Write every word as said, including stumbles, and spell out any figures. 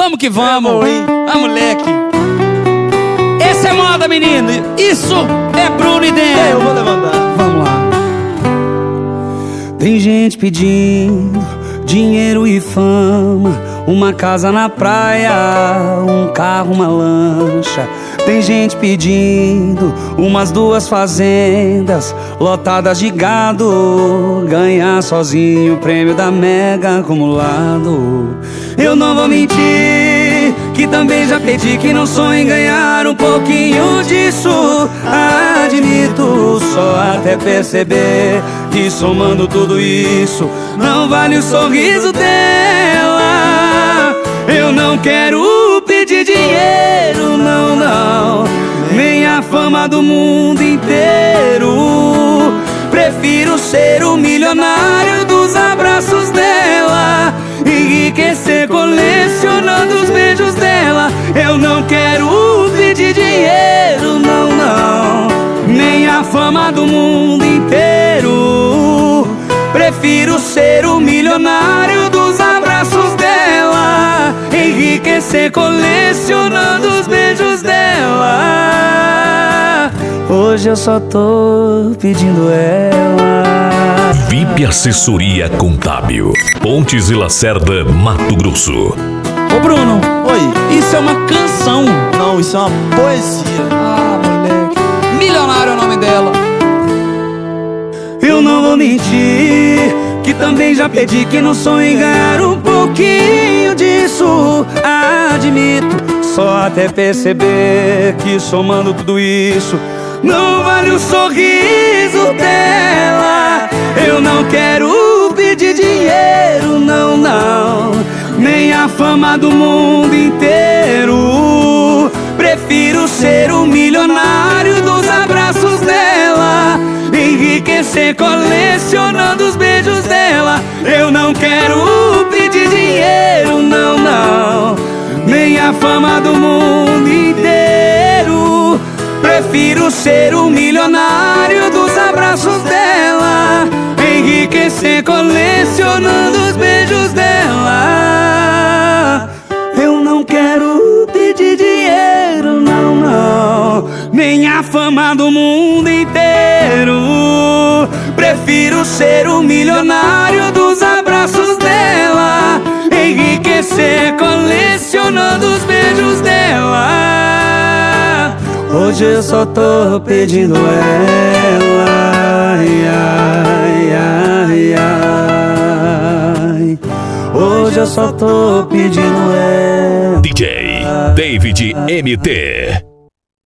Vamos que vamos. É bom, hein? Ah, moleque. Essa é moda, menino. Isso é Bruno e Dan. É, eu vou levantar. Vamos lá. Tem gente pedindo dinheiro e fama, uma casa na praia, um carro, uma lancha. Tem gente pedindo umas duas fazendas lotadas de gado, ganhar sozinho o prêmio da Mega acumulado. Eu não vou mentir que também já pedi, que não sonho em ganhar um pouquinho disso. Admito, só até perceber que somando tudo isso não vale o sorriso dela. Eu não quero pedir dinheiro, não, não, nem a fama do mundo inteiro. Prefiro ser o milionário dos abraços dela, enriquecer colecionando os beijos dela. Eu não quero pedir dinheiro, não, não, nem a fama do mundo inteiro. Prefiro ser o milionário dos abraços dela, enriquecer colecionando os beijos dela. Hoje eu só tô pedindo ela. V I P Assessoria Contábil, Pontes e Lacerda, Mato Grosso. Ô Bruno, Oi. isso é uma canção. Não, isso é uma poesia. Ah, moleque. Milionário é o nome dela. Eu não vou mentir que também já pedi, que não sonho em ganhar um pouquinho disso. Admito, só até perceber que somando tudo isso não vale o sorriso dela. Eu não quero pedir dinheiro, não, não, nem a fama do mundo inteiro. Prefiro ser o milionário dos abraços dela, enriquecer colecionando os beijos dela. Eu não quero pedir dinheiro, não, não, nem a fama do mundo inteiro. Prefiro ser o milionário dos abraços dela, enriquecer colecionando os beijos dela. Eu não quero pedir dinheiro, não, não, nem a fama do mundo inteiro. Prefiro ser o milionário dos abraços dela, enriquecer colecionando os beijos dela. Hoje eu só tô pedindo ela. Ai, ai, ai, ai. Hoje eu só tô pedindo ela. D J David M T.